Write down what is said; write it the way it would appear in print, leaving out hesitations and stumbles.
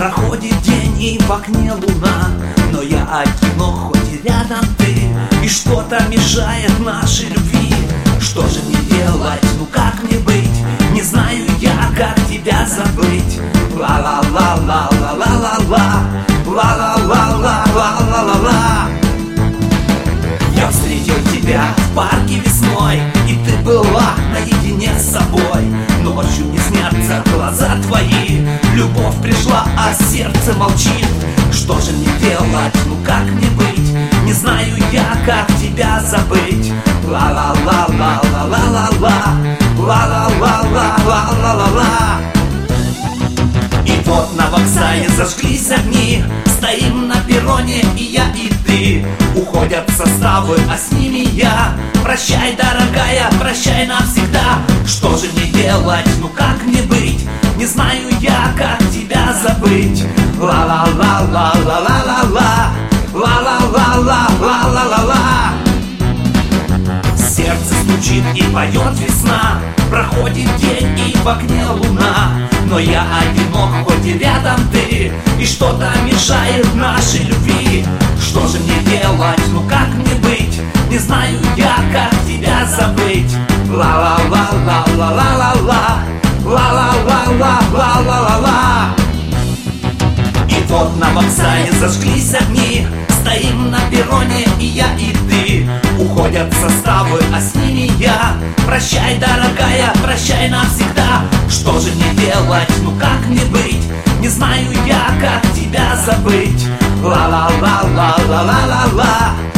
Проходит день и в окне луна, но я одино, хоть и рядом ты. И что-то мешает нашей любви. Что же мне делать, ну как мне быть? Не знаю я, как тебя забыть. Ла-ла-ла-ла-ла-ла-ла-ла, ла-ла-ла-ла-ла-ла-ла-ла. Я встретил тебя в парке весной, и ты была наедине с собой. Ночью не снятся глаза твои, любовь пришла, а сердце молчит. Что же мне делать, ну как мне быть? Не знаю я, как тебя забыть. Ла-ла-ла-ла-ла-ла-ла-ла, ла-ла-ла-ла-ла-ла-ла-ла. И вот на вокзале зажглись огни, стоим на перроне и я, и ты. Уходят составы, а с ними я. Прощай, дорогая, прощай навсегда. Что же мне делать, ну как мне быть? Не знаю я, как тебя забыть. Ла-ла-ла-ла-ла-ла-ла-ла, ла-ла-ла-ла-ла-ла-ла-ла. Сердце стучит и поет весна. Проходит день и в окне луна, но я одинок, хоть и рядом ты. И что-то мешает нашей любви. Что же мне делать, ну как мне быть? Не знаю я, как тебя забыть. Ла-ла-ла-ла-ла-ла-ла-ла, ла-ла-ла-ла-ла-ла-ла-ла. И вот на вокзале зажглись огни, стоим на перроне и я, и ты. Уходят составы, а с ними я. Прощай, дорогая, прощай навсегда. Что же мне делать, ну как мне быть? Не знаю я, как тебя забыть. Ла-ла-ла-ла-ла-ла-ла-ла,